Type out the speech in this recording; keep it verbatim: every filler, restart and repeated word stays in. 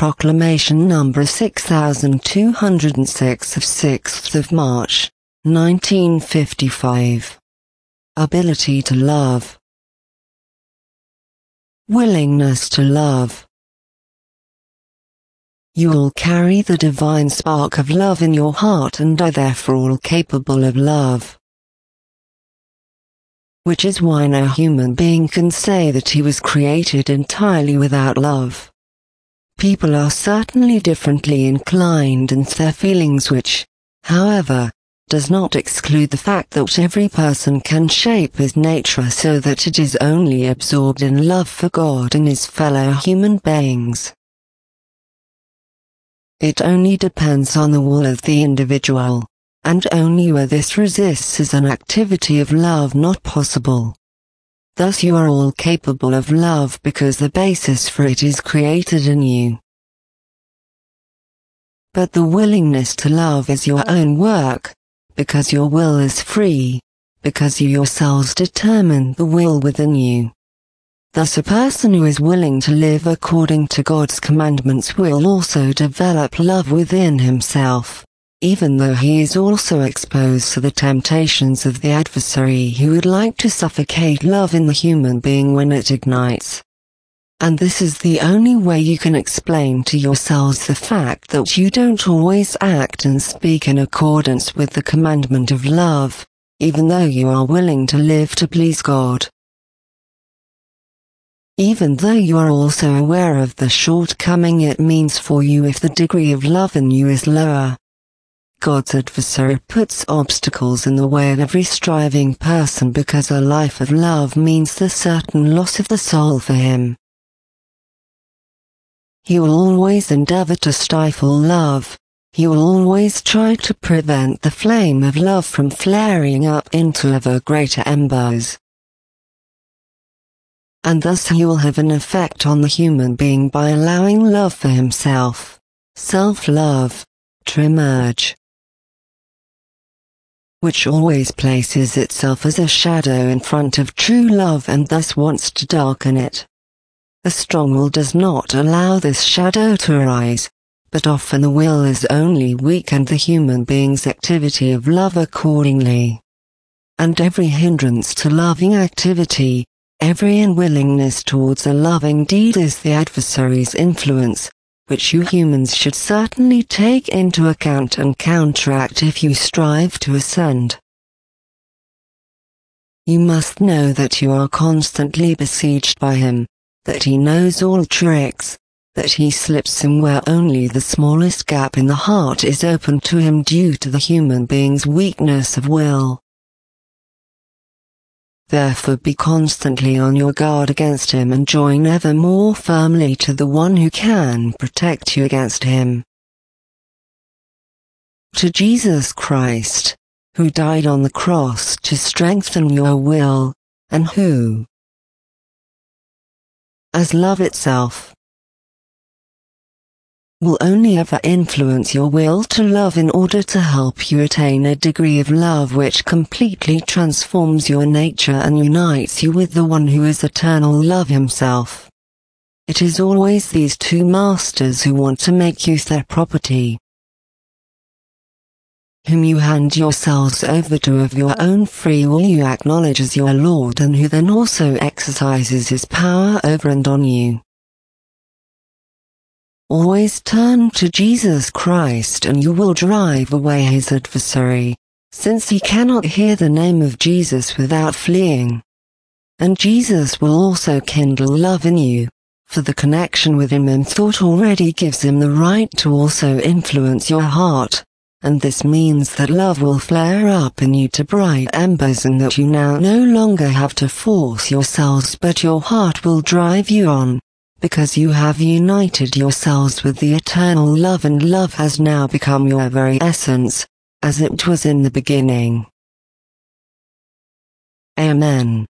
Proclamation number six thousand two hundred six of sixth of March, nineteen fifty-five. Ability to love. Willingness to love. You all carry the divine spark of love in your heart and are therefore all capable of love. Which is why no human being can say that he was created entirely without love. People are certainly differently inclined in their feelings, which, however, does not exclude the fact that every person can shape his nature so that it is only absorbed in love for God and his fellow human beings. It only depends on the will of the individual, and only where this resists is an activity of love not possible. Thus you are all capable of love because the basis for it is created in you. But the willingness to love is your own work, because your will is free, because you yourselves determine the will within you. Thus a person who is willing to live according to God's commandments will also develop love within himself, even though he is also exposed to the temptations of the adversary who would like to suffocate love in the human being when it ignites. And this is the only way you can explain to yourselves the fact that you don't always act and speak in accordance with the commandment of love, even though you are willing to live to please God. Even though you are also aware of the shortcoming it means for you if the degree of love in you is lower. God's adversary puts obstacles in the way of every striving person because a life of love means the certain loss of the soul for him. He will always endeavor to stifle love. He will always try to prevent the flame of love from flaring up into ever greater embers. And thus he will have an effect on the human being by allowing love for himself, self-love, to emerge, which always places itself as a shadow in front of true love and thus wants to darken it. A strong will does not allow this shadow to arise, but often the will is only weak and the human being's activity of love accordingly. And every hindrance to loving activity, every unwillingness towards a loving deed is the adversary's influence, which you humans should certainly take into account and counteract if you strive to ascend. You must know that you are constantly besieged by him, that he knows all tricks, that he slips in where only the smallest gap in the heart is open to him due to the human being's weakness of will. Therefore be constantly on your guard against him and join ever more firmly to the one who can protect you against him. To Jesus Christ, who died on the cross to strengthen your will, and who, as love itself, will only ever influence your will to love in order to help you attain a degree of love which completely transforms your nature and unites you with the one who is eternal love himself. It is always these two masters who want to make you their property, whom you hand yourselves over to of your own free will you acknowledge as your Lord and who then also exercises his power over and on you. Always turn to Jesus Christ and you will drive away his adversary, since he cannot hear the name of Jesus without fleeing. And Jesus will also kindle love in you, for the connection with him in thought already gives him the right to also influence your heart. And this means that love will flare up in you to bright embers and that you now no longer have to force yourselves but your heart will drive you on, because you have united yourselves with the eternal love and love has now become your very essence, as it was in the beginning. Amen.